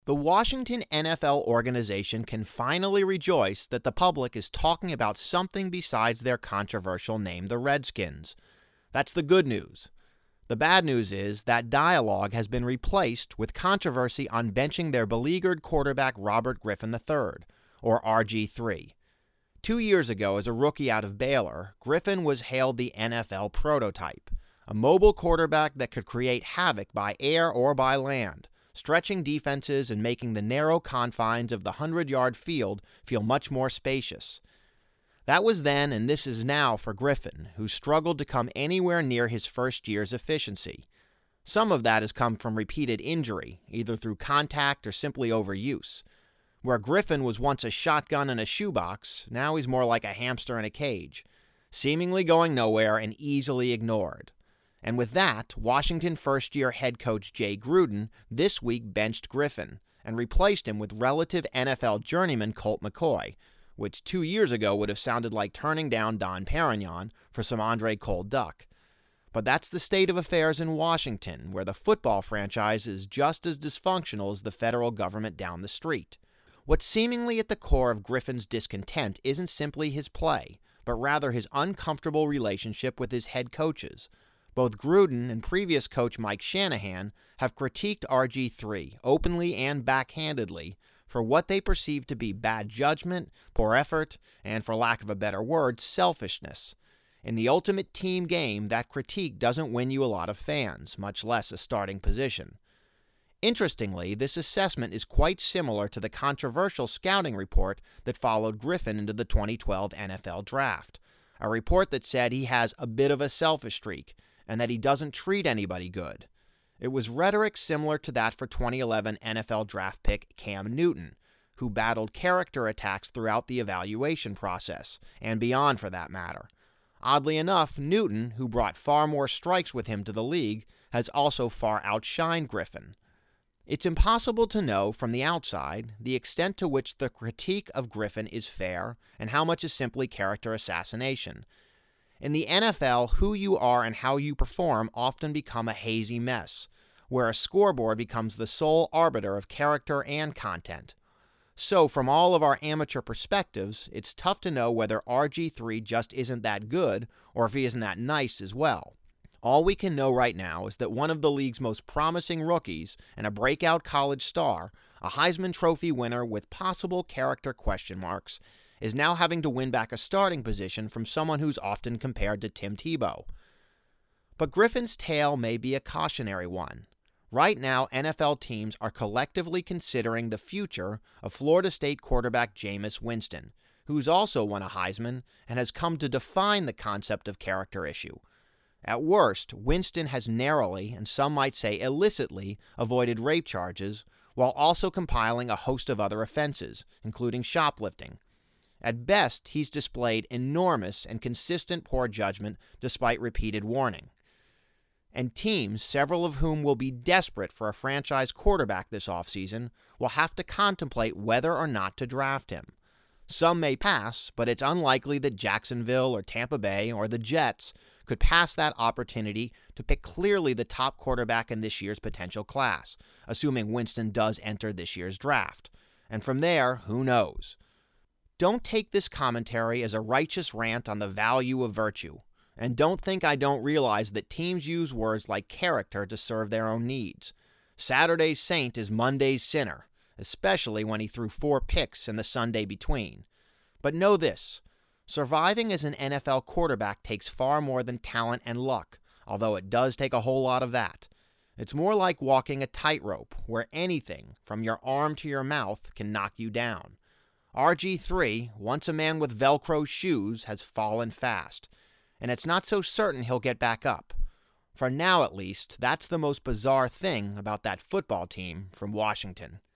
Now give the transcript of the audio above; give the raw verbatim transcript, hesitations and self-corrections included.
The Washington N F L organization can finally rejoice that the public is talking about something besides their controversial name, the Redskins. That's the good news. The bad news is that dialogue has been replaced with controversy on benching their beleaguered quarterback Robert Griffin the third, or R G three. Two years ago, as a rookie out of Baylor, Griffin was hailed the N F L prototype, a mobile quarterback that could create havoc by air or by land, stretching defenses and making the narrow confines of the hundred-yard field feel much more spacious. That was then, and this is now for Griffin, who struggled to come anywhere near his first year's efficiency. Some of that has come from repeated injury, either through contact or simply overuse. Where Griffin was once a shotgun in a shoebox, now he's more like a hamster in a cage, seemingly going nowhere and easily ignored. And with that, Washington first-year head coach Jay Gruden this week benched Griffin and replaced him with relative N F L journeyman Colt McCoy, which two years ago would have sounded like turning down Don Perignon for some Andre Cole Duck. But that's the state of affairs in Washington, where the football franchise is just as dysfunctional as the federal government down the street. What's seemingly at the core of Griffin's discontent isn't simply his play, but rather his uncomfortable relationship with his head coaches. Both Gruden and previous coach Mike Shanahan have critiqued R G three openly and backhandedly for what they perceive to be bad judgment, poor effort, and, for lack of a better word, selfishness. In the ultimate team game, that critique doesn't win you a lot of fans, much less a starting position. Interestingly, this assessment is quite similar to the controversial scouting report that followed Griffin into the twenty twelve N F L Draft, a report that said he has a bit of a selfish streak and that he doesn't treat anybody good. It was rhetoric similar to that for twenty eleven N F L Draft pick Cam Newton, who battled character attacks throughout the evaluation process, and beyond for that matter. Oddly enough, Newton, who brought far more strikes with him to the league, has also far outshined Griffin. It's impossible to know from the outside the extent to which the critique of Griffin is fair and how much is simply character assassination. In the N F L, who you are and how you perform often become a hazy mess, where a scoreboard becomes the sole arbiter of character and content. So, from all of our amateur perspectives, it's tough to know whether R G three just isn't that good or if he isn't that nice as well. All we can know right now is that one of the league's most promising rookies and a breakout college star, a Heisman Trophy winner with possible character question marks, is now having to win back a starting position from someone who's often compared to Tim Tebow. But Griffin's tale may be a cautionary one. Right now, N F L teams are collectively considering the future of Florida State quarterback Jameis Winston, who's also won a Heisman and has come to define the concept of character issue. At worst, Winston has narrowly, and some might say illicitly, avoided rape charges, while also compiling a host of other offenses, including shoplifting. At best, he's displayed enormous and consistent poor judgment despite repeated warning. And teams, several of whom will be desperate for a franchise quarterback this offseason, will have to contemplate whether or not to draft him. Some may pass, but it's unlikely that Jacksonville or Tampa Bay or the Jets could pass that opportunity to pick clearly the top quarterback in this year's potential class, assuming Winston does enter this year's draft. And from there, who knows? Don't take this commentary as a righteous rant on the value of virtue. And don't think I don't realize that teams use words like character to serve their own needs. Saturday's saint is Monday's sinner, especially when he threw four picks in the Sunday between. But know this, surviving as an N F L quarterback takes far more than talent and luck, although it does take a whole lot of that. It's more like walking a tightrope, where anything, from your arm to your mouth, can knock you down. R G three, once a man with Velcro shoes, has fallen fast, and it's not so certain he'll get back up. For now, at least, that's the most bizarre thing about that football team from Washington.